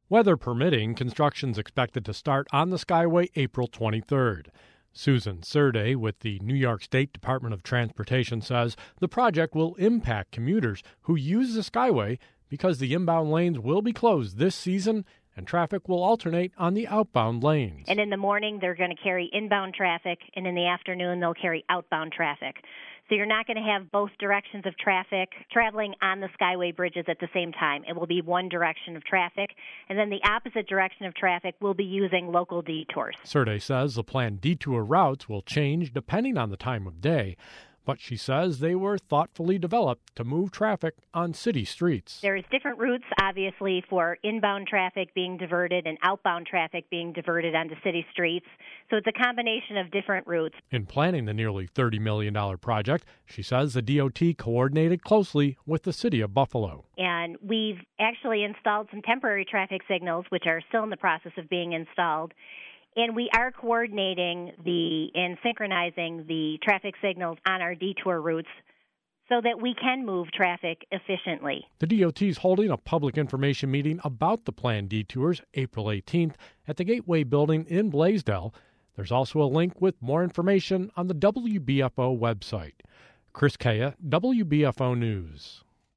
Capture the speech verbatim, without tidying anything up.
Weather permitting, construction's expected to start on the Skyway April twenty-third. Susan Surde with the New York State Department of Transportation says the project will impact commuters who use the Skyway because the inbound lanes will be closed this season and traffic will alternate on the outbound lanes. And in the morning, they're going to carry inbound traffic, and in the afternoon, they'll carry outbound traffic. So you're not going to have both directions of traffic traveling on the Skyway bridges at the same time. It will be one direction of traffic, and then the opposite direction of traffic will be using local detours. Surde says the planned detour routes will change depending on the time of day, but she says they were thoughtfully developed to move traffic on city streets. There's different routes, obviously, for inbound traffic being diverted and outbound traffic being diverted onto city streets. So it's a combination of different routes. In planning the nearly thirty million dollars project, she says the D O T coordinated closely with the city of Buffalo. And we've actually installed some temporary traffic signals, which are still in the process of being installed. And we are coordinating the and synchronizing the traffic signals on our detour routes so that we can move traffic efficiently. The D O T is holding a public information meeting about the planned detours April eighteenth at the Gateway Building in Blaisdell. There's also a link with more information on the W B F O website. Chris Kaya, W B F O News.